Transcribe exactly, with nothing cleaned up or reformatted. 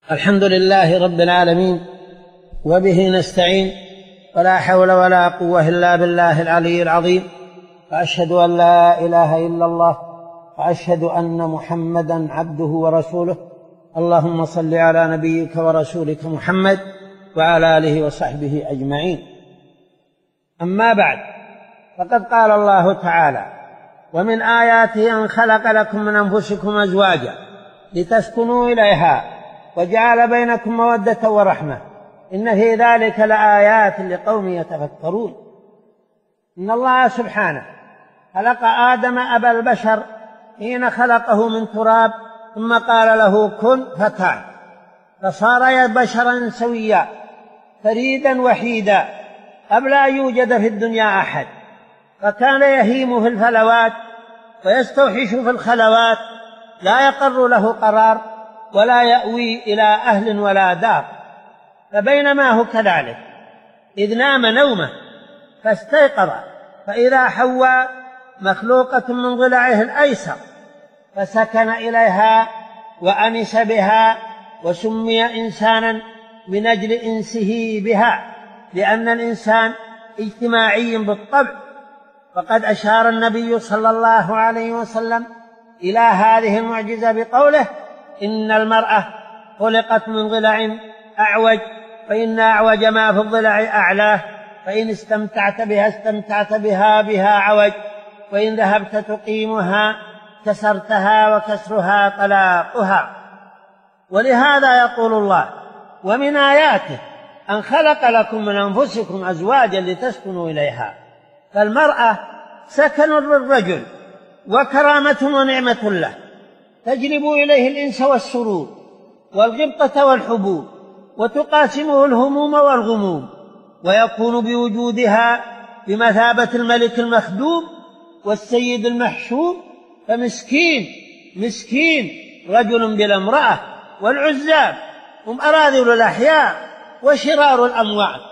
الحمد لله رب العالمين، وبه نستعين، ولا حول ولا قوة إلا بالله العلي العظيم. وأشهد أن لا إله إلا الله، وأشهد أن محمدا عبده ورسوله. اللهم صل على نبيك ورسولك محمد وعلى آله وصحبه أجمعين. أما بعد، فقد قال الله تعالى: ومن آياته أن خلق لكم من أنفسكم أزواجا لتسكنوا إليها وجعل بينكم مودة ورحمة إن في ذلك لآيات لقوم يتفكرون. إن الله سبحانه خلق آدم أبا البشر حين خلقه من تراب، ثم قال له كن فكان، فصار بشرا سويا فريدا وحيدا قبل أن يوجد في الدنيا أحد، فكان يهيم في الفلوات ويستوحش في الخلوات، لا يقر له قرار ولا يأوي إلى أهل ولا دار. فبينما هو كذلك إذ نام نومه فاستيقظ فإذا حواء مخلوقة من ضلعه الأيسر، فسكن إليها وأنس بها، وسمي إنسانا من أجل إنسه بها، لأن الإنسان اجتماعي بالطبع. فقد أشار النبي صلى الله عليه وسلم إلى هذه المعجزة بقوله: إن المرأة خلقت من ضلع أعوج، فإن أعوج ما في الضلع أعلاه، فإن استمتعت بها استمتعت بها بها عوج، وإن ذهبت تقيمها كسرتها، وكسرها طلاقها. ولهذا يقول الله: ومن آياته أن خلق لكم من أنفسكم أزواجا لتسكنوا إليها. فالمرأة سكن للرجل وكرامة ونعمة له، تجلب إليه الإنس والسرور والغبطة والحبوب، وتقاسمه الهموم والغموم، ويكون بوجودها بمثابة الملك المخدوم والسيد المحشوم. فمسكين مسكين رجل بلا امرأة، والعزاب هم أراذل الأحياء وشرار الأموات.